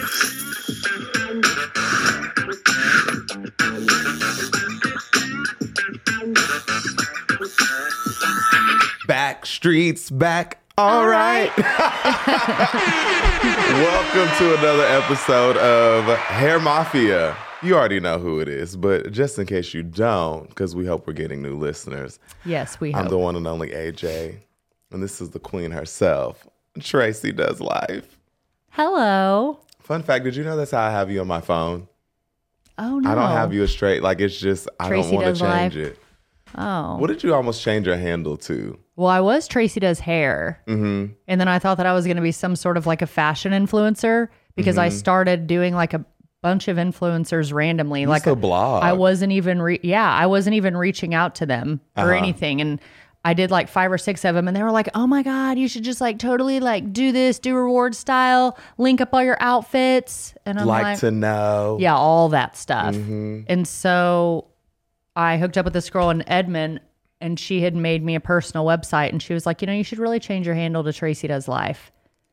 Back streets back. All right. Welcome to another episode of Hair Mafia. You already know who it is, but just in case you don't, because we hope we're getting new listeners. Yes, we hope. I'm the one and only AJ, and this is the queen herself, Tracy Does Life. Hello. Fun fact, did you know that's how I have you on my phone? Oh, no. I don't have you as straight. Like, it's just, I Tracy don't want Does to change Life. it. Oh. What did you almost change your handle to? Well, I was Tracy Does Hair. Mm-hmm. And then I thought that I was going to be some sort of like a fashion influencer because I started doing like a bunch of influencers randomly. You like used to blog. I wasn't even reaching out to them or anything. And I did like 5 or 6 of them and they were like, oh my God, you should just like totally like do this, do reward style, link up all your outfits. And I'm like to know. Yeah, all that stuff. Mm-hmm. And so I hooked up with this girl in Edmond and she had made me a personal website and she was like, you know, you should really change your handle to Tracy Does Life.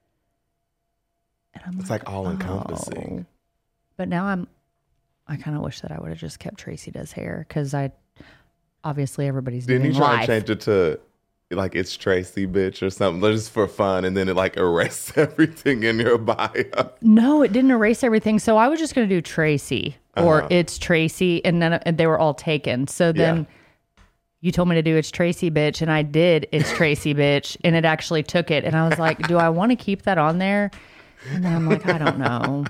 And It's like all encompassing. But now I kind of wish that I would have just kept Tracy Does Hair because obviously everybody's Didn't doing you try life. to change it to like it's Tracy bitch or something just for fun and then it like erases everything in your bio? No, it didn't erase everything. So I was just going to do Tracy or it's Tracy and they were all taken. So then you told me to do it's Tracy bitch and I did it's Tracy bitch and it actually took it. And I was like, do I want to keep that on there? And then I'm like, I don't know.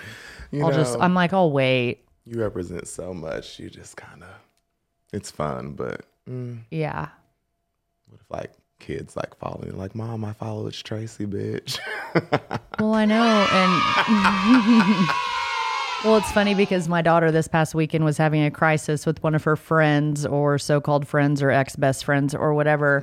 I'll wait. You represent so much. You just kind of, it's fun, but yeah. What if like kids like follow you like, Mom, I follow it's Tracy bitch. Well, I know. And well, it's funny because my daughter this past weekend was having a crisis with one of her friends or so-called friends or ex-best friends or whatever.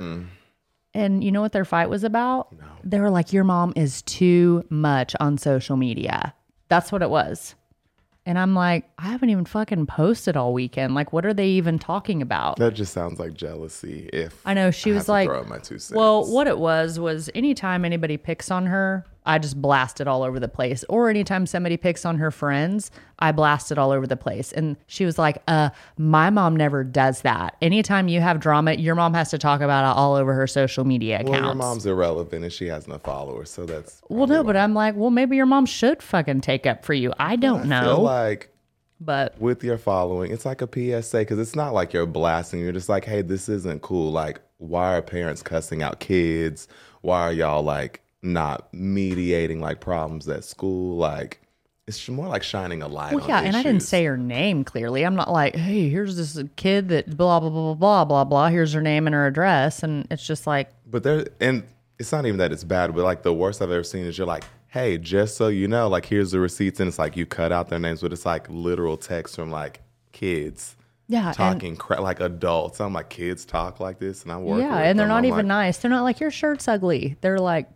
And you know what their fight was about? No. They were like, your mom is too much on social media. That's what it was. And I'm like, I haven't even fucking posted all weekend. Like, what are they even talking about? That just sounds like jealousy. If I know she I was have to like, throw out my 2 cents. well, what it was anytime anybody picks on her, I just blast it all over the place. Or anytime somebody picks on her friends, I blast it all over the place. And she was like, my mom never does that. Anytime you have drama, your mom has to talk about it all over her social media accounts. Well, your mom's irrelevant and she has no followers, so that's... Well, no, but I'm like, well, maybe your mom should fucking take up for you. I don't know. I feel like but with your following, it's like a PSA because it's not like you're blasting. You're just like, hey, this isn't cool. Like, why are parents cussing out kids? Why are y'all like not mediating like problems at school? Like, it's more like shining a light on and I didn't issues. say her name clearly. I'm not like, hey, here's this kid that blah, blah, blah, blah, blah, blah. Here's her name and her address. And it's just like. But and it's not even that it's bad, but like the worst I've ever seen is you're like, hey, just so you know, like here's the receipts. And it's like you cut out their names, but it's like literal text from like kids. Yeah. Talking like adults. I'm like, kids talk like this and I work with and they're them. not I'm even like, nice. They're not like, your shirt's ugly. They're like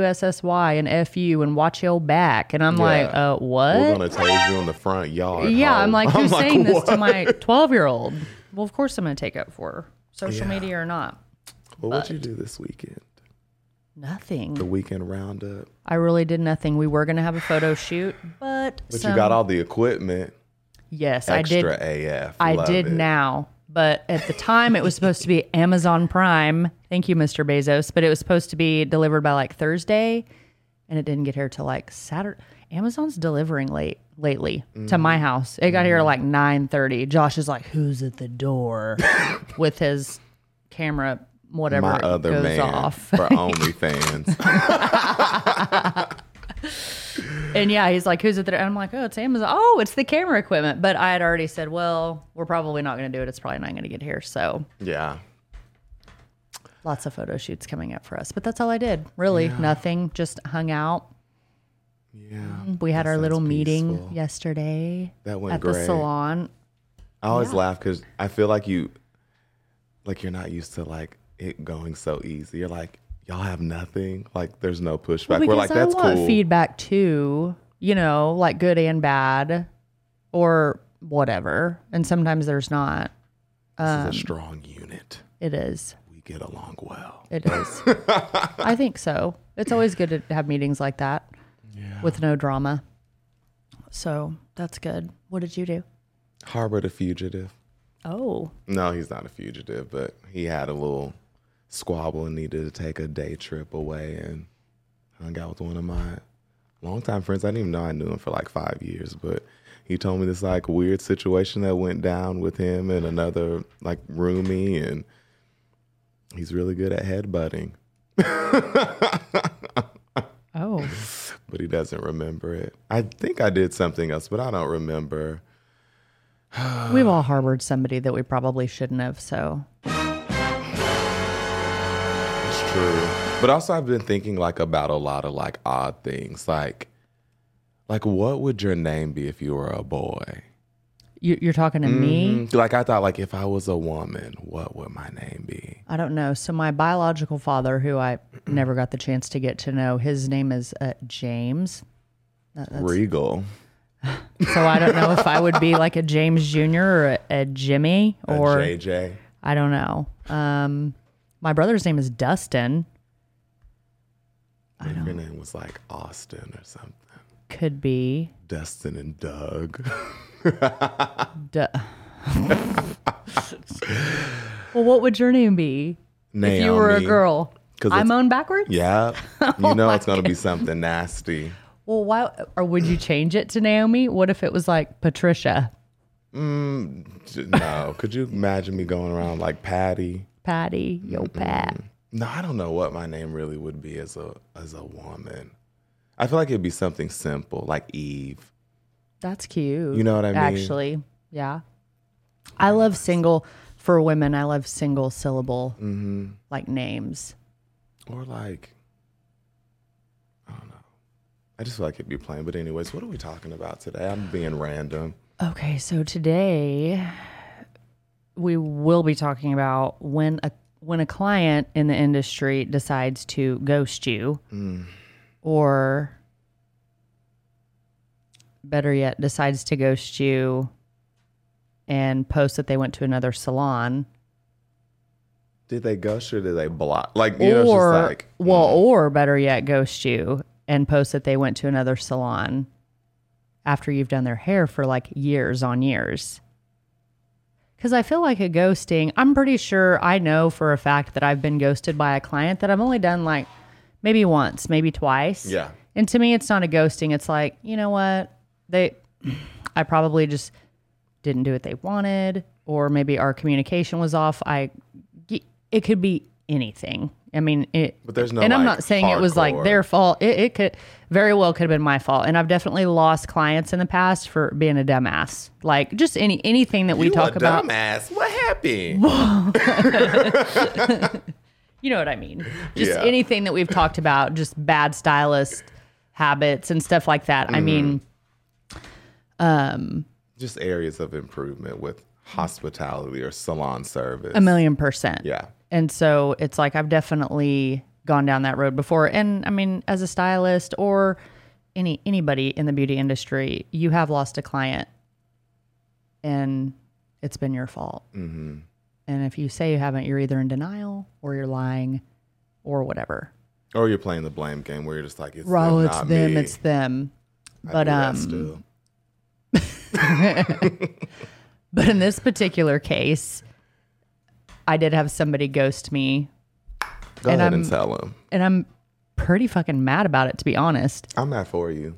PUSSY and FU and watch your back. And I'm like, what? We're going to tase you in the front yard. Yeah, ho. I'm like, who's like, saying this what? to my 12-year-old? Well, of course I'm going to take up for her. Social media or not. Well, what'd you do this weekend? Nothing. The weekend roundup. I really did nothing. We were going to have a photo shoot, but You got all the equipment. Yes, Extra I did. AF. I Love did it. now. But at the time, it was supposed to be Amazon Prime. Thank you, Mr. Bezos. But it was supposed to be delivered by like Thursday, and it didn't get here till like Saturday. Amazon's delivering lately to my house. It got here at like 9:30. Josh is like, "Who's at the door?" with his camera, whatever My other goes man off. for OnlyFans. And yeah, he's like, who's it? And I'm like, oh, it's Amazon. Oh, it's the camera equipment. But I had already said, well, we're probably not going to do it. It's probably not going to get here. So Yeah. lots of photo shoots coming up for us. But that's all I did. Really, nothing. Just hung out. Yeah. We had That our little sounds meeting peaceful. yesterday That went at great. the salon. I always laugh because I feel like you're not used to like it going so easy. You're like, y'all have nothing. Like there's no pushback. Well, We're like, because that's I want cool. feedback too, like good and bad or whatever. And sometimes there's not. This is a strong unit. It is. We get along well. It is. I think so. It's always good to have meetings like that with no drama. So that's good. What did you do? Harbored a fugitive. Oh, No, he's not a fugitive, but he had a little squabble and needed to take a day trip away and hung out with one of my longtime friends. I didn't even know I knew him for like 5 years, but he told me this like weird situation that went down with him and another like roomie, and he's really good at headbutting. oh. But he doesn't remember it. I think I did something else, but I don't remember. We've all harbored somebody that we probably shouldn't have, so. It's true. But also I've been thinking like about a lot of like odd things. Like what would your name be if you were a boy? You're talking to me? Like I thought like if I was a woman, what would my name be? I don't know. So my biological father, who I never got the chance to get to know, his name is James. Regal. So I don't know if I would be like a James Jr. or a Jimmy or a JJ. I don't know. My brother's name is Dustin. Maybe your name was like Austin or something. Could be. Dustin and Doug. Well, what would your name be Naomi. if you were a girl? 'Cause I'm it's- on backwards? Yeah. You know it's going to be something nasty. Well, why? Or would you change it to Naomi? What if it was like Patricia? No. Could you imagine me going around like Patty? Patty, yo, Pat. No, I don't know what my name really would be as a woman. I feel like it'd be something simple, like Eve. That's cute. You know what I mean? Actually, yeah. I love single, for women, I love single syllable, like names. Or like, I don't know. I just feel like it'd be plain. But anyways, what are we talking about today? I'm being random. Okay, so today we will be talking about when a client in the industry decides to ghost you, or better yet, decides to ghost you and post that they went to another salon. Did they ghost you or did they block? Like, you know, it's Or, just like, or better yet, ghost you and post that they went to another salon after you've done their hair for like years on years. Because I feel like a ghosting, I'm pretty sure I know for a fact that I've been ghosted by a client that I've only done like maybe once, maybe twice. Yeah. And to me, it's not a ghosting. It's like, you know what? I probably just didn't do what they wanted, or maybe our communication was off. It could be anything. I mean, But there's no, and I'm like, not saying it was like hardcore. their fault. It could very well could have been my fault. And I've definitely lost clients in the past for being a dumbass. Like just anything that we you talk a about. dumbass. What happened? You know what I mean? Just Yeah. anything that we've talked about, just bad stylist habits and stuff like that. I mean, Just areas of improvement with hospitality or salon service. 1,000,000%. Yeah. And so it's like I've definitely gone down that road before. And I mean, as a stylist or anybody in the beauty industry, you have lost a client and it's been your fault. Mm-hmm. And if you say you haven't, you're either in denial or you're lying or whatever. Or you're playing the blame game where you're just like, it's Well, them, it's not them, me. it's them. I But do that still. but in this particular case, I did have somebody ghost me, Go and ahead I'm- and tell them. and I'm pretty fucking mad about it, to be honest, I'm mad for you.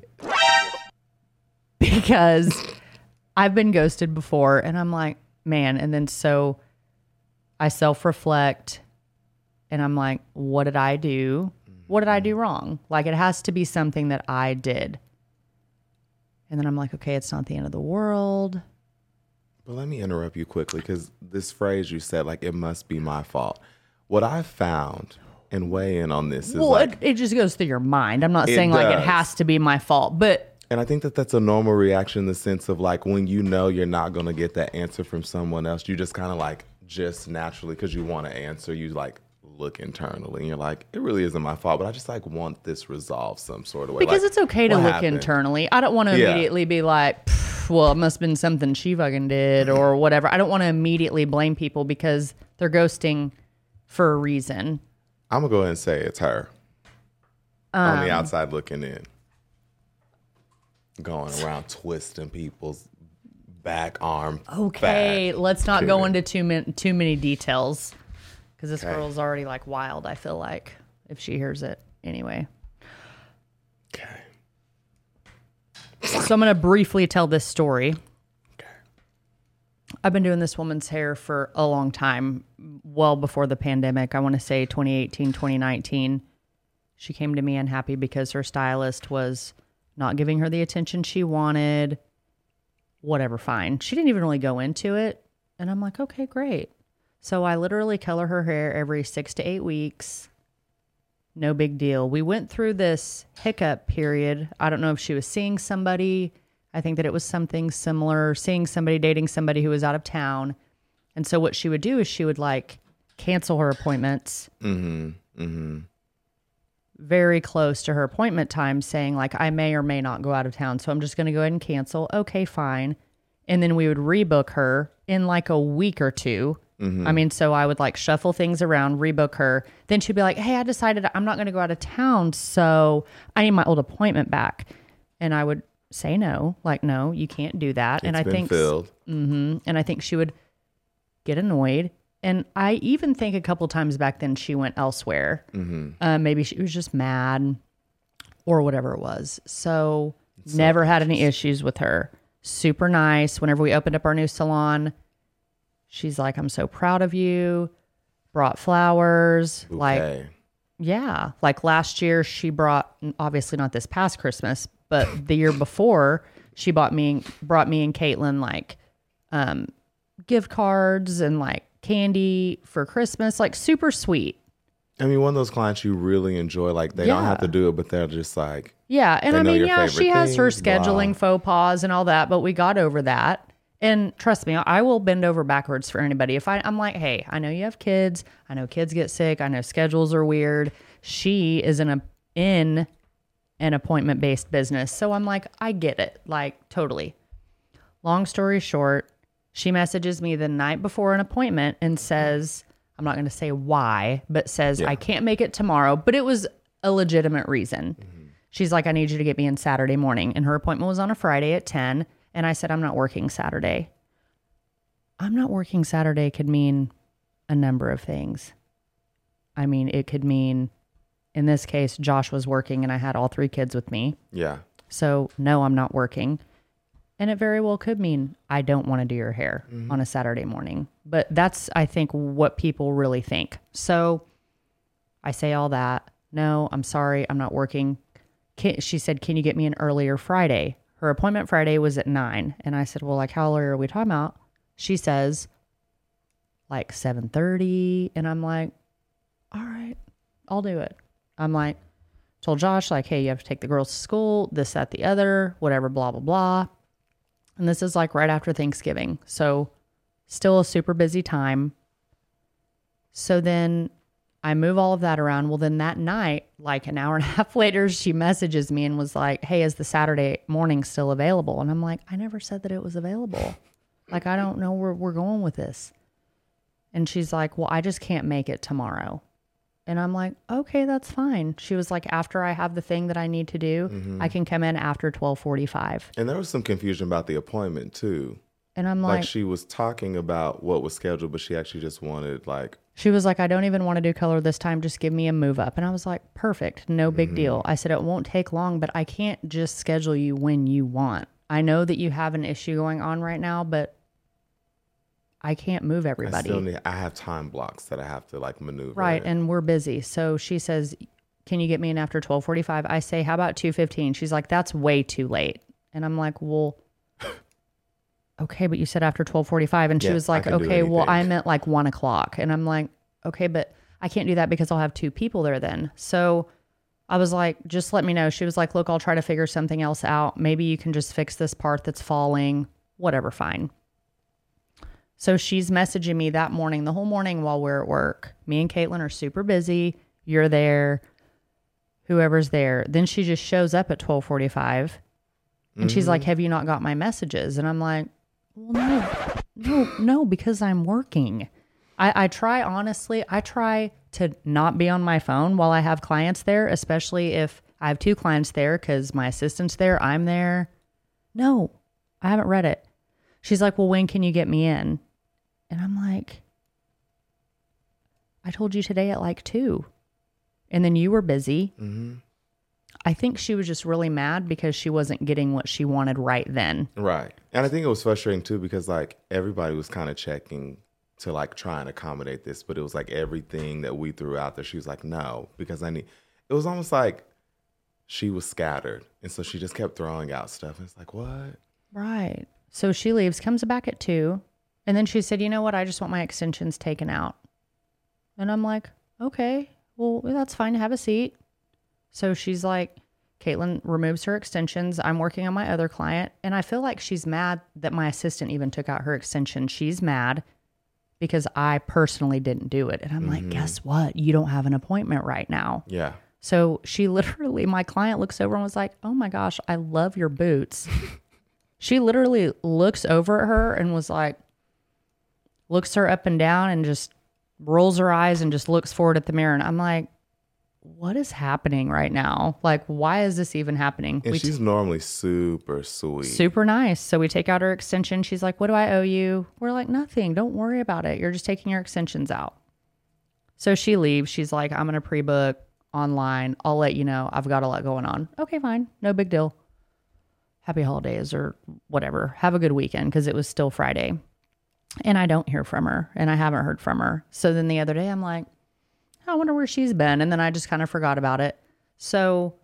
because I've been ghosted before, and I'm like, man, and then so I self-reflect, and I'm like, what did I do? What did I do wrong? Like, it has to be something that I did. And then I'm like, okay, it's not the end of the world. But let me interrupt you quickly because this phrase you said, like, it must be my fault. What I found and weigh in on this is Well, like, it just goes through your mind. I'm not It saying like it does. has to be my fault, but and I think that that's a normal reaction in the sense of like when you know you're not going to get that answer from someone else, you just kind of like just naturally, because you want to answer, you like look internally and you're like, it really isn't my fault, but I just like want this resolved some sort of way. because Like, it's okay to what look happened? internally. I don't want to Yeah. immediately be like, "Pff, well, it must have been something she fucking did or whatever. I don't want to immediately blame people because they're ghosting for a reason. I'm going to go ahead and say it's her on the outside looking in. Going around twisting people's back, arm. Okay, back. let's not go Kidding. into too many details because this girl's already like wild. I feel like if she hears it anyway. Okay. So I'm going to briefly tell this story. Okay. I've been doing this woman's hair for a long time, well before the pandemic. I want to say 2018, 2019. She came to me unhappy because her stylist was not giving her the attention she wanted. Whatever, fine. She didn't even really go into it. And I'm like, okay, great. So I literally color her hair every 6 to 8 weeks. No big deal. We went through this hiccup period. I don't know if she was seeing somebody. I think that it was something similar, seeing somebody, dating somebody who was out of town. And so what she would do is she would like cancel her appointments very close to her appointment time, saying like, I may or may not go out of town. So I'm just going to go ahead and cancel. Okay, fine. And then we would rebook her in like a week or two. I mean, so I would like shuffle things around, rebook her. Then she'd be like, hey, I decided I'm not going to go out of town. So I need my old appointment back. And I would say no, like, no, you can't do that. And I think, filled. and I think she would get annoyed. And I even think a couple times back then she went elsewhere. Maybe she was just mad or whatever it was. So never had any issues with her. Super nice. Whenever we opened up our new salon, she's like, I'm so proud of you. Brought flowers. Okay. Like, yeah. Like last year she brought, obviously not this past Christmas, but the year before she brought me and Caitlin like gift cards and like candy for Christmas, like super sweet. I mean, one of those clients you really enjoy, like they don't have to do it, but they're just like, yeah. And they I know mean, your yeah, favorite she has her things, scheduling blah. faux pas and all that, but we got over that. And trust me, I will bend over backwards for anybody. If I'm like, hey, I know you have kids. I know kids get sick. I know schedules are weird. She is in an appointment-based business. So I'm like, I get it. Like, totally. Long story short, she messages me the night before an appointment and says, I'm not going to say why, but says, I can't make it tomorrow. But it was a legitimate reason. She's like, I need you to get me in Saturday morning. And her appointment was on a Friday at 10. And I said, I'm not working Saturday. I'm not working Saturday could mean a number of things. I mean, it could mean, in this case, Josh was working and I had all 3 kids with me. yeah. So no, I'm not working. And it very well could mean I don't want to do your hair on a Saturday morning. But that's, I think, what people really think. So I say all that. No, I'm sorry. I'm not working. She said, can you get me an earlier Friday? Her appointment Friday was at 9. And I said, well, like, how early are we talking about? She says, like 7:30. And I'm like, all right, I'll do it. I'm like, told Josh, like, hey, you have to take the girls to school, this, that, the other, whatever, blah, blah, blah. And this is like right after Thanksgiving. So still a super busy time. So then I move all of that around. Well, then that night, like an hour and a half later, she messages me and was like, hey, is the Saturday morning still available? And I'm like, I never said that it was available. Like, I don't know where we're going with this. And she's like, well, I just can't make it tomorrow. And I'm like, okay, that's fine. She was like, after I have the thing that I need to do, I can come in after 12:45. And there was some confusion about the appointment too. And I'm Like like, she was talking about what was scheduled, but she actually just wanted like, she was like, I don't even want to do color this time. Just give me a move up. And I was like, perfect. No big deal. I said, it won't take long, but I can't just schedule you when you want. I know that you have an issue going on right now, but I can't move everybody. I have time blocks that I have to like maneuver. Right. in. And we're busy. So she says, can you get me in after 12:45? I say, how about 2:15? She's like, that's way too late. And I'm like, well, okay, but you said after 12:45. And she Yeah, was I like, can do okay, well, I anything. meant like 1 o'clock. And I'm like, okay, but I can't do that because I'll have 2 people there then. So I was like, just let me know. She was like, look, I'll try to figure something else out. Maybe you can just fix this part that's falling, whatever, fine. So she's messaging me that morning, the whole morning while we're at work. Me and Caitlin are super busy. You're there. Whoever's there. Then she just shows up at 12:45 and she's like, have you not got my messages? And I'm like, well, no, because I'm working. I try, honestly, I try to not be on my phone while I have clients there, especially if I have 2 clients there because my assistant's there, I'm there. No, I haven't read it. She's like, well, when can you get me in? And I'm like, I told you today at like 2. And then you were busy. Mm-hmm. I think she was just really mad because she wasn't getting what she wanted right then. Right. And I think it was frustrating too because like everybody was kind of checking to like try and accommodate this, but it was like everything that we threw out there, she was like, no, because it was almost like she was scattered. And so she just kept throwing out stuff. And it's like, what? Right. So she leaves, comes back at 2. And then she said, you know what? I just want my extensions taken out. And I'm like, okay, well, that's fine. Have a seat. So she's like, Caitlin removes her extensions. I'm working on my other client. And I feel like she's mad that my assistant even took out her extension. She's mad because I personally didn't do it. And I'm like, guess what? You don't have an appointment right now. Yeah. So she literally, my client looks over and was like, oh my gosh, I love your boots. She literally looks over at her and was like, looks her up and down and just rolls her eyes and just looks forward at the mirror. And I'm like, what is happening right now? Like, why is this even happening? And she's normally super sweet. Super nice. So we take out her extension. She's like, what do I owe you? We're like, nothing. Don't worry about it. You're just taking your extensions out. So she leaves. She's like, I'm going to pre-book online. I'll let you know. I've got a lot going on. Okay, fine. No big deal. Happy holidays or whatever. Have a good weekend because it was still Friday. And I don't hear from her and I haven't heard from her. So then the other day I'm like, I wonder where she's been. And then I just kind of forgot about it. So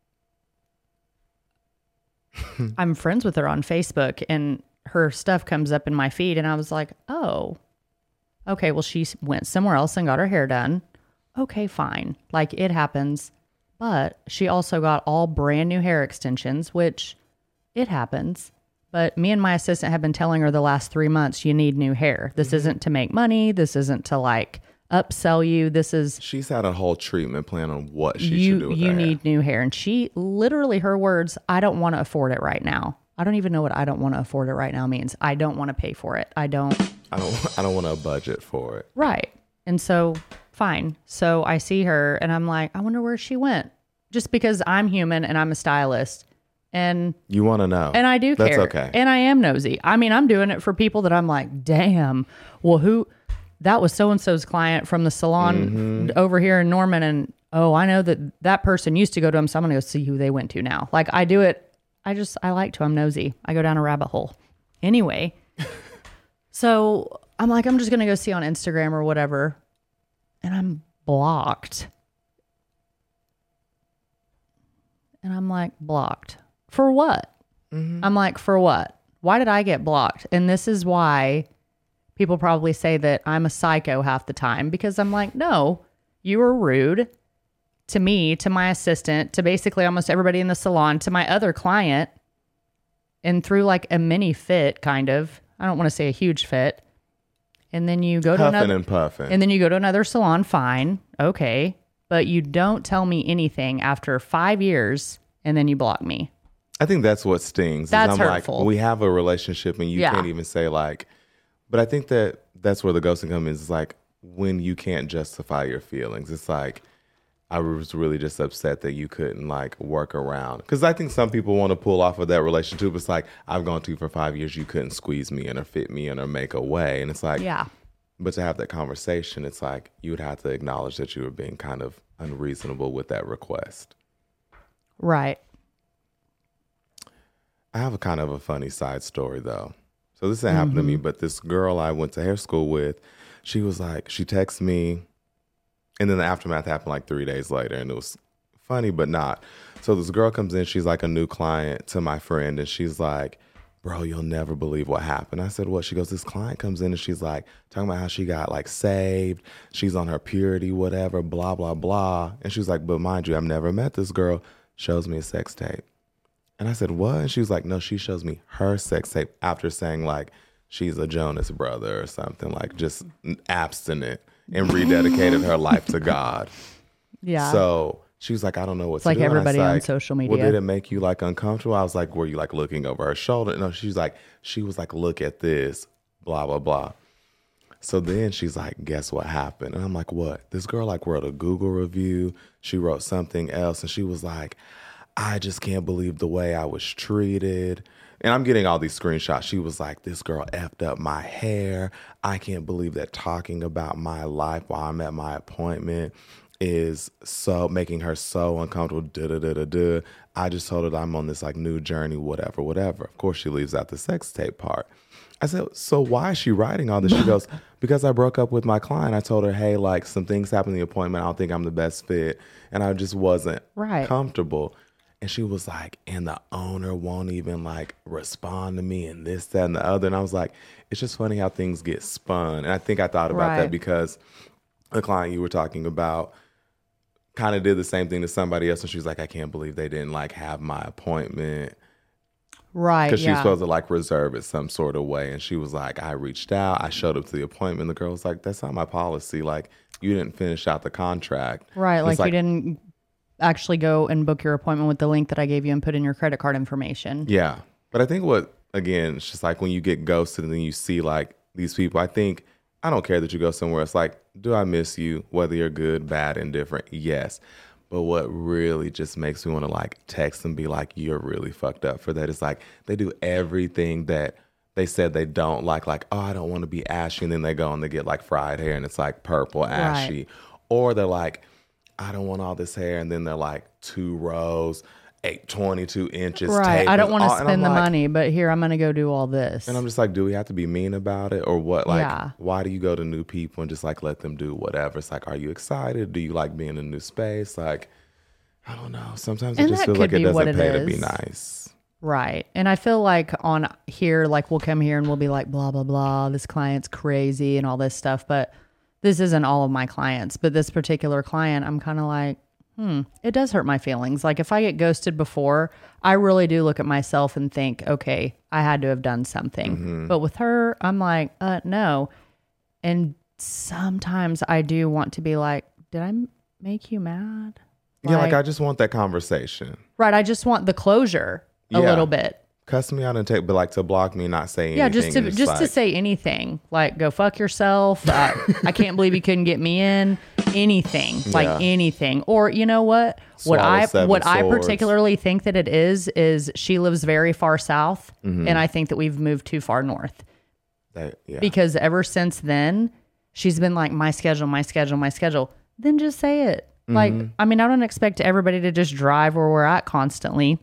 I'm friends with her on Facebook and her stuff comes up in my feed. And I was like, oh, okay. Well, she went somewhere else and got her hair done. Okay, fine. Like it happens. But she also got all brand new hair extensions, which it happens. But me and my assistant have been telling her the last 3 months, you need new hair. This isn't to make money. This isn't to like upsell you. This is she's had a whole treatment plan on what she should do with you her need hair. new hair. And she literally, her words, I don't want to afford it right now. I don't even know what I don't want to afford it right now means. I don't want to pay for it. I don't want to budget for it. Right. And so fine. So I see her and I'm like, I wonder where she went. Just because I'm human and I'm a stylist. And you want to know. And I do care. That's okay. And I am nosy. I mean, I'm doing it for people that I'm like, damn, well, that was so-and-so's client from the salon over here in Norman. And, oh, I know that person used to go to him. So I'm going to go see who they went to now. Like I do it. I like to, I'm nosy. I go down a rabbit hole. Anyway. So I'm like, I'm just going to go see on Instagram or whatever. And I'm blocked. And I'm like, blocked. For what? I'm like, for what? Why did I get blocked? And this is why people probably say that I'm a psycho half the time, because I'm like, no, you were rude to me, to my assistant, to basically almost everybody in the salon, to my other client, and through like a mini fit, kind of. I don't want to say a huge fit. And then you go to another and puffing. And then you go to another salon, fine, okay. But you don't tell me anything after 5 years and then you block me. I think that's what stings. That's I'm hurtful. Like, we have a relationship and you can't even say like, but I think that's where the ghosting comes in. Is like when you can't justify your feelings. It's like, I was really just upset that you couldn't like work around. Because I think some people want to pull off of that relationship. It's like, I've gone to you for 5 years. You couldn't squeeze me in or fit me in or make a way. And it's like, yeah. But to have that conversation, it's like you would have to acknowledge that you were being kind of unreasonable with that request. Right. I have a kind of a funny side story though. So this didn't happen to me, but this girl I went to hair school with, she was like, she texted me, and then the aftermath happened like 3 days later, and it was funny, but not. So this girl comes in, she's like a new client to my friend, and she's like, bro, you'll never believe what happened. I said, what? She goes, this client comes in and she's like, talking about how she got like saved. She's on her purity, whatever, blah, blah, blah. And she was like, but mind you, I've never met this girl. Shows me a sex tape. And I said, what? And she was like, no, she shows me her sex tape after saying like, she's a Jonas brother or something, like just abstinent and rededicated her life to God. Yeah. So she was like, I don't know what to like do. Everybody on like, social media. Well, did it make you like uncomfortable? I was like, were you like looking over her shoulder? No, she was like, look at this, blah, blah, blah. So then she's like, guess what happened? And I'm like, what? This girl like wrote a Google review. She wrote something else. And she was like, I just can't believe the way I was treated. And I'm getting all these screenshots. She was like, this girl effed up my hair. I can't believe that talking about my life while I'm at my appointment is so making her so uncomfortable. I just told her that I'm on this like new journey, whatever. Of course, she leaves out the sex tape part. I said, so why is she writing all this? She goes, because I broke up with my client. I told her, hey, like some things happened in the appointment. I don't think I'm the best fit. And I just wasn't comfortable. And she was like, and the owner won't even like respond to me and this, that, and the other. And I was like, it's just funny how things get spun. And I think I thought about that because the client you were talking about kind of did the same thing to somebody else. And she was like, I can't believe they didn't like have my appointment. Right. Because she was supposed to like reserve it some sort of way. And she was like, I reached out. I showed up to the appointment. The girl was like, that's not my policy. Like, you didn't finish out the contract. Right. Like you didn't actually go and book your appointment with the link that I gave you and put in your credit card information. Yeah. But I think again, it's just like when you get ghosted and then you see like these people, I don't care that you go somewhere. It's like, do I miss you? Whether you're good, bad, indifferent, yes. But what really just makes me want to like text and be like, you're really fucked up for that. It's like they do everything that they said they don't like, oh, I don't want to be ashy. And then they go and they get like fried hair and it's like purple, ashy. Right. Or they're like, I don't want all this hair. And then they're like 2 rows, 22 inches. Right. I don't want to spend the money, but here, I'm going to go do all this. And I'm just like, do we have to be mean about it or what? Like, why do you go to new people and just like let them do whatever? It's like, are you excited? Do you like being in a new space? Like, I don't know. Sometimes it just feels like it doesn't pay to be nice. Right. And I feel like on here, like we'll come here and we'll be like, blah, blah, blah, this client's crazy and all this stuff. But this isn't all of my clients. But this particular client, I'm kind of like, it does hurt my feelings. Like if I get ghosted before, I really do look at myself and think, okay, I had to have done something. Mm-hmm. But with her, I'm like, no. And sometimes I do want to be like, did I make you mad? Yeah, like I just want that conversation. Right. I just want the closure a little bit. Cuss me out and but like to block me, not say anything. Yeah, just to say anything. Like, go fuck yourself. I can't believe you couldn't get me in. Anything. Like anything. Or you know what? What I particularly think that it is she lives very far south. Mm-hmm. And I think that we've moved too far north. Because ever since then, she's been like, my schedule. Then just say it. Mm-hmm. Like, I mean, I don't expect everybody to just drive where we're at constantly.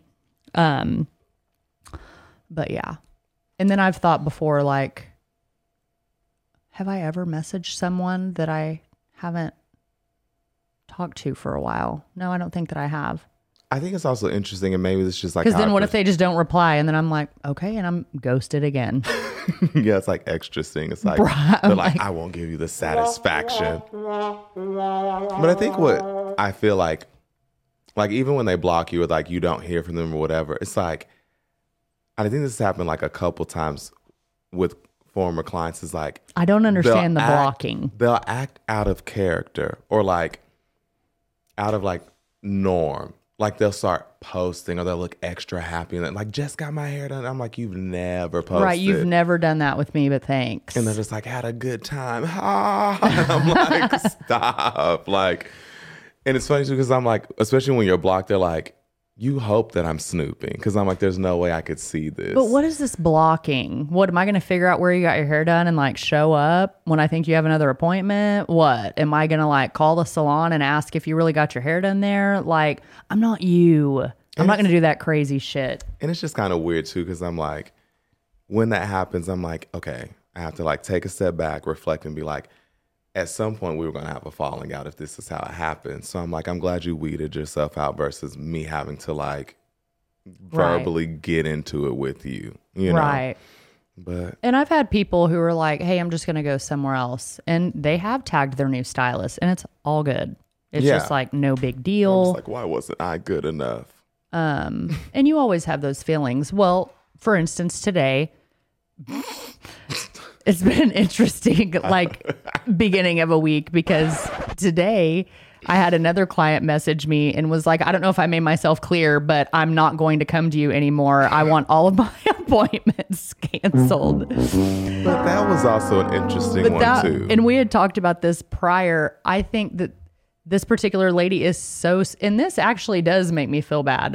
But yeah. And then I've thought before, like, have I ever messaged someone that I haven't talked to for a while? No, I don't think that I have. I think it's also interesting, and maybe it's just like... Because then what if they just don't reply, and then I'm like, okay, and I'm ghosted again. Yeah, it's like extra sting. It's like, they're like, I won't give you the satisfaction. But I think what I feel like even when they block you or like you don't hear from them or whatever, it's like, I think this has happened like a couple times with former clients. Is like, I don't understand the blocking. They'll act out of character or like out of like norm. Like they'll start posting or they'll look extra happy and like, just got my hair done. I'm like, you've never posted. Right, you've never done that with me, but thanks. And they're just like, had a good time. And I'm like, stop. Like, and it's funny too because I'm like, especially when you're blocked, they're like, you hope that I'm snooping because I'm like, there's no way I could see this. But what is this blocking? What am I going to figure out where you got your hair done and like show up when I think you have another appointment? What am I going to like call the salon and ask if you really got your hair done there? Like, I'm not you. I'm not going to do that crazy shit. And it's just kind of weird too because I'm like, when that happens, I'm like, okay, I have to like take a step back, reflect, and be like, at some point we were going to have a falling out if this is how it happened. So I'm like, I'm glad you weeded yourself out versus me having to like verbally get into it with you, you know? Right. And I've had people who are like, hey, I'm just going to go somewhere else. And they have tagged their new stylist and it's all good. It's just like no big deal. I'm just like, why wasn't I good enough? And you always have those feelings. Well, for instance, today... It's been an interesting like beginning of a week because today I had another client message me and was like, I don't know if I made myself clear, but I'm not going to come to you anymore. I want all of my appointments canceled. But that was also an interesting one too. And we had talked about this prior. I think that this particular lady is and this actually does make me feel bad.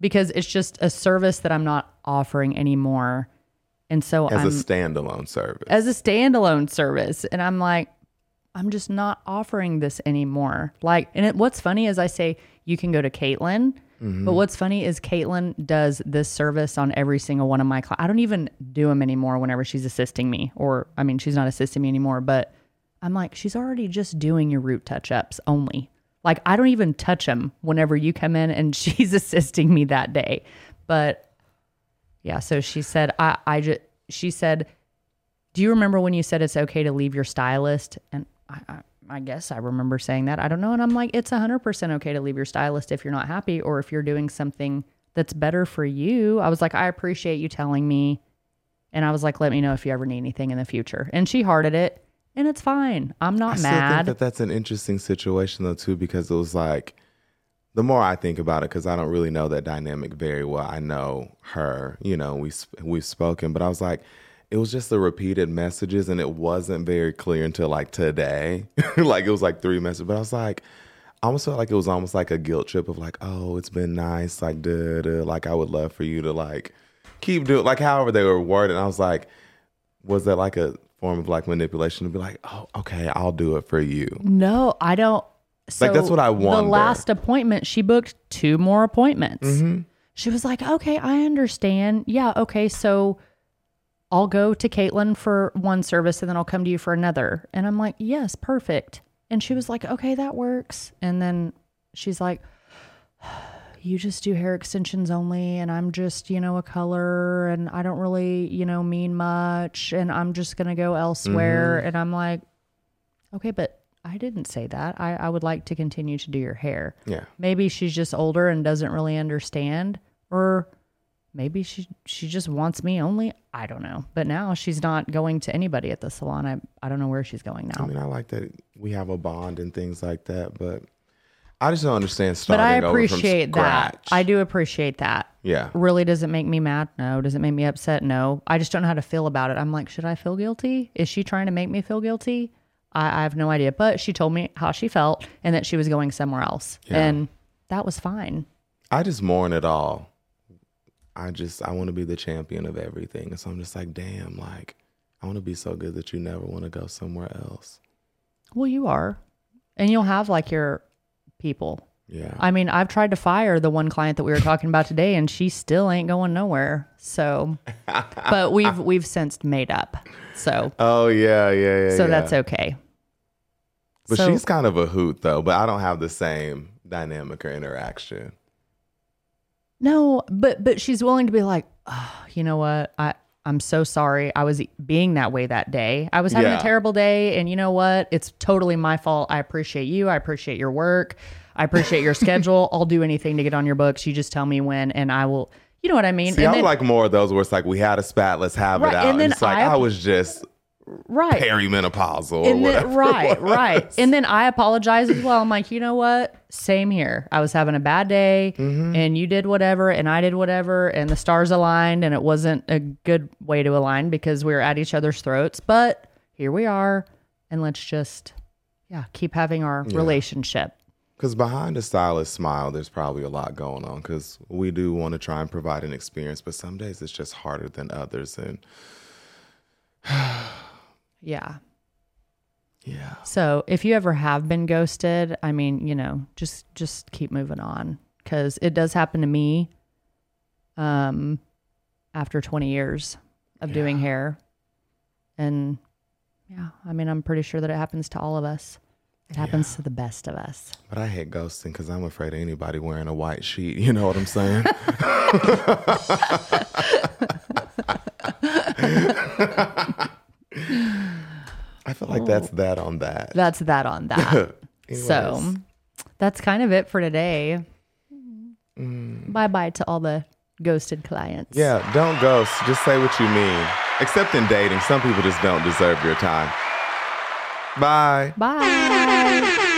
because it's just a service that I'm not offering anymore. And so as a standalone service. As a standalone service. And I'm like, I'm just not offering this anymore. Like, and what's funny is I say, you can go to Caitlin. But what's funny is Caitlin does this service on every single one of my clients. I don't even do them anymore whenever she's assisting me. Or, I mean, she's not assisting me anymore. But I'm like, she's already just doing your root touch-ups only. Like, I don't even touch them whenever you come in and she's assisting me that day. But, yeah, so she said, she said, do you remember when you said it's okay to leave your stylist? And I guess I remember saying that. I don't know. And I'm like, it's 100% okay to leave your stylist if you're not happy or if you're doing something that's better for you. I was like, I appreciate you telling me. And I was like, let me know if you ever need anything in the future. And she hearted it. And it's fine. I'm not mad. I still think that's an interesting situation, though, too, because it was like, the more I think about it, because I don't really know that dynamic very well. I know her, you know, we've spoken, but I was like, it was just the repeated messages, and it wasn't very clear until like today. Like it was like 3 messages, but I was like, I almost felt like it was almost like a guilt trip of like, oh, it's been nice, like, like I would love for you to like keep doing, like however they were worded. And I was like, was that like a form of like manipulation to be like, oh, okay, I'll do it for you? No, I don't. So like that's what I wonder. The last appointment, she booked 2 more appointments. She was like, okay, I understand. Yeah, okay, so I'll go to Caitlin for one service and then I'll come to you for another. And I'm like, yes, perfect. And she was like, okay, that works. And then she's like, you just do hair extensions only. And I'm just, you know, a color and I don't really, you know, mean much. And I'm just going to go elsewhere. And I'm like, okay, but I didn't say that. I would like to continue to do your hair. Yeah. Maybe she's just older and doesn't really understand, or maybe she just wants me only. I don't know. But now she's not going to anybody at the salon. I don't know where she's going now. I mean, I like that we have a bond and things like that, but I just don't understand starting over from scratch. But I appreciate that. I do appreciate that. Yeah. Really, does it make me mad? No. Does it make me upset? No. I just don't know how to feel about it. I'm like, should I feel guilty? Is she trying to make me feel guilty? I have no idea. But she told me how she felt and that she was going somewhere else. Yeah. And that was fine. I just mourn it all. I want to be the champion of everything. And so I'm just like, damn, like, I want to be so good that you never want to go somewhere else. Well, you are. And you'll have like your people. Yeah. I mean, I've tried to fire the one client that we were talking about today and she still ain't going nowhere. So, but we've since made up. So. Oh, yeah. So that's okay. But she's kind of a hoot though, but I don't have the same dynamic or interaction. No, but she's willing to be like, oh, you know what? I'm so sorry. I was being that way that day. I was having a terrible day. And you know what? It's totally my fault. I appreciate you. I appreciate your work. I appreciate your schedule. I'll do anything to get on your books. You just tell me when and I will, you know what I mean? See, I like more of those where it's like, we had a spat, let's have it out. And then it's like, I was just perimenopausal or whatever. Right. And then I apologize as well. I'm like, you know what? Same here. I was having a bad day and you did whatever and I did whatever and the stars aligned and it wasn't a good way to align because we were at each other's throats. But here we are and let's just, keep having our relationship. Because behind a stylist smile, there's probably a lot going on because we do want to try and provide an experience, but some days it's just harder than others. And Yeah. So if you ever have been ghosted, I mean, you know, just keep moving on because it does happen to me after 20 years of doing hair. And I mean, I'm pretty sure that it happens to all of us. It happens to the best of us. But I hate ghosting because I'm afraid of anybody wearing a white sheet. You know what I'm saying? I feel like that's that on that. That's that on that. So that's kind of it for today. Bye-bye to all the ghosted clients. Yeah, don't ghost. Just say what you mean. Except in dating. Some people just don't deserve your time. Bye. Bye.